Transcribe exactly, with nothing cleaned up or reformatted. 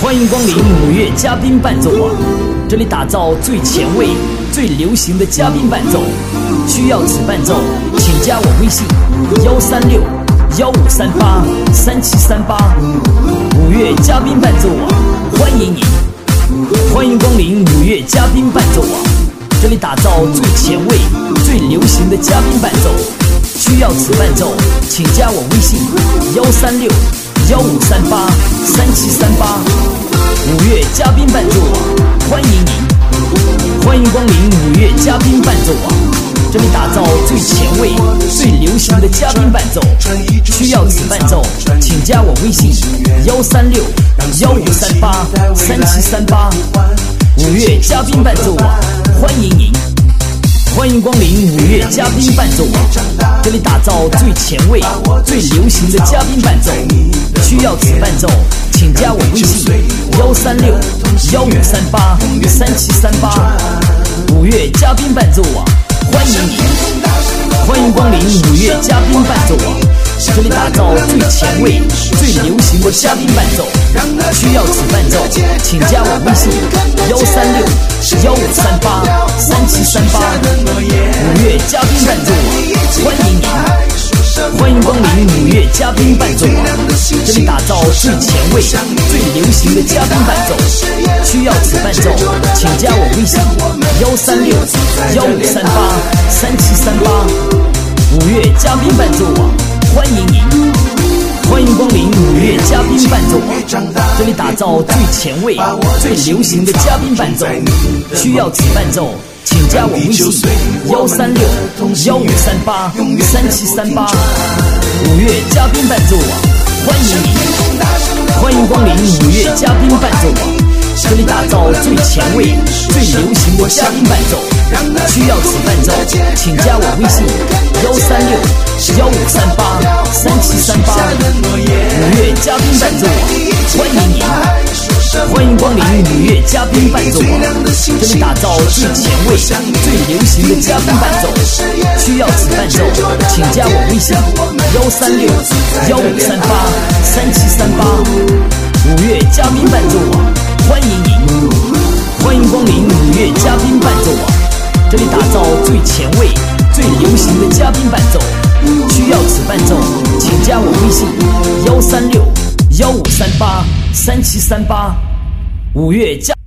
欢迎光临五月嘉宾伴奏网，这里打造最前卫、最流行的嘉宾伴奏。需要此伴奏，请加我微信：幺三六幺五三八三七三八。五月嘉宾伴奏网，欢迎你！欢迎光临五月嘉宾伴奏网，这里打造最前卫、最流行的嘉宾伴奏。需要此伴奏，请加我微信：幺三六幺五三八三七三八。五月嘉宾伴奏网，欢迎你！欢迎光临五月嘉宾伴奏网，这里打造最前卫、最流行的嘉宾伴奏。需要此伴奏，请加我微信：幺三六幺五三八三七三八。五月嘉宾伴奏网，欢迎您！欢迎光临五月嘉宾伴奏网，这里打造最前卫、最流行的嘉宾伴奏。需要此伴奏，请加我微信：幺三六幺五三八三七三八。五月嘉宾伴奏网，欢迎你！欢迎光临五月嘉宾伴奏网，这里打造最前卫、最流行的嘉宾伴奏。需要此伴奏，请加我微信：幺三六幺五三八三七三八。五月嘉宾伴奏网，欢迎你！欢迎光临五月嘉宾伴奏网，这里打造最前卫、最流行的嘉宾伴奏。需要此伴奏，请加我微信：幺三六幺五三八三七三八。五月嘉宾伴奏网，欢迎您！欢迎光临五月嘉宾伴奏网，这里打造最前卫、最流行的嘉宾伴奏。需要此伴奏，请加我微信：幺三六幺五三八三七三八。五月嘉宾伴奏网，欢迎你！欢迎光临五月嘉宾伴奏网，这里打造最前卫、最流行的嘉宾伴奏。需要此伴奏，请加我微信：幺三六幺五三八三七三八。五月嘉宾伴奏网，欢迎你！欢迎光临五月嘉宾伴奏网，这里打造最前卫、最流行的嘉宾伴奏。需要此伴奏，请加我微信：幺三六幺五三八三七三八。五月嘉宾伴奏网，欢迎你！欢迎光临五月嘉宾伴奏网，这里打造最前卫、最流行的嘉宾伴奏。需要此伴奏，请加我微信：幺三六幺五三八三七三八。五月嘉